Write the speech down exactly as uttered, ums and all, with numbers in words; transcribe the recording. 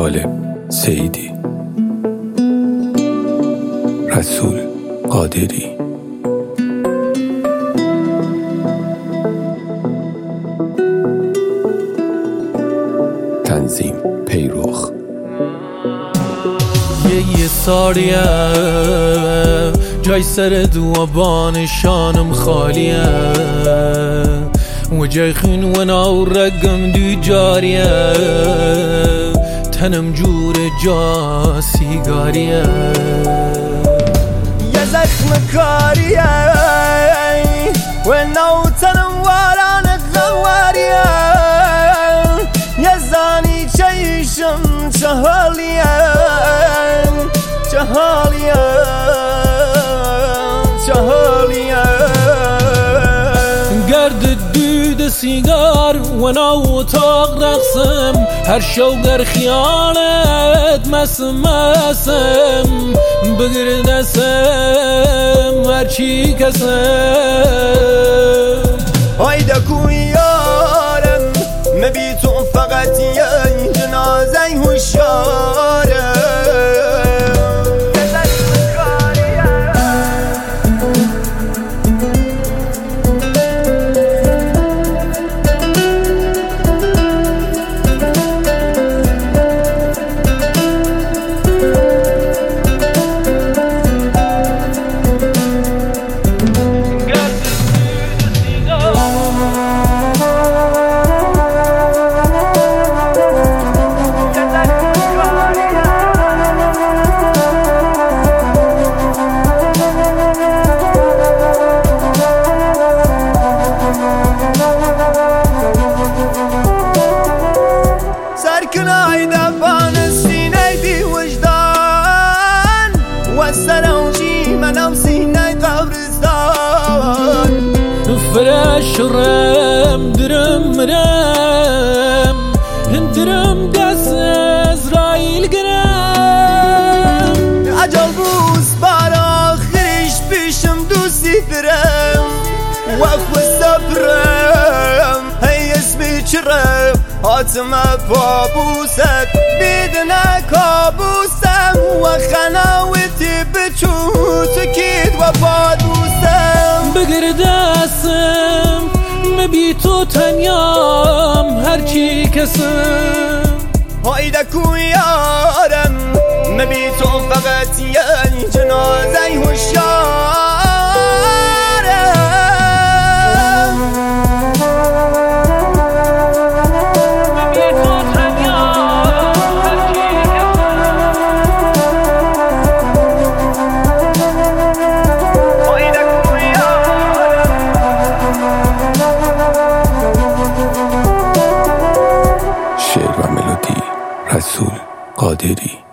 طالب سعیدی، رسول قادری. تنظیم پیروخ. یه یه ساریه جای سر دوابان شانم خالیه و جای خین و ناو رقم دو جاریه تنم جور جا سیگاریه یه زخم کاریه و ناو تنم واران غواریه یه زانی چیشم چهالیه چهالیه چهالیه گرد دود سیگار و ناو تاق رقصم هر شوگر خیالت مسم مسم بگر دستم هرچی کسم هایده کوی یارم مبی تو فقط یه جنازه هوشیاره سرکنای دبان سینه بی وجدان و سروجی منم سینه قبرستان فرش رم درم رم درم دست ازرائیل گرم عجل بوز بار آخرش پیشم دوستی درم و خود سفرم هی اسمی چرم حاتم بابوست بدنا کابوسم و خناوتی بچوت کید و بادوسم بگر دستم مبی تو تنیام هرچی کسم هایده کوی یارم مبی تو فقط یه جنازه هوشیاره شعر و ملودی رسول قادری.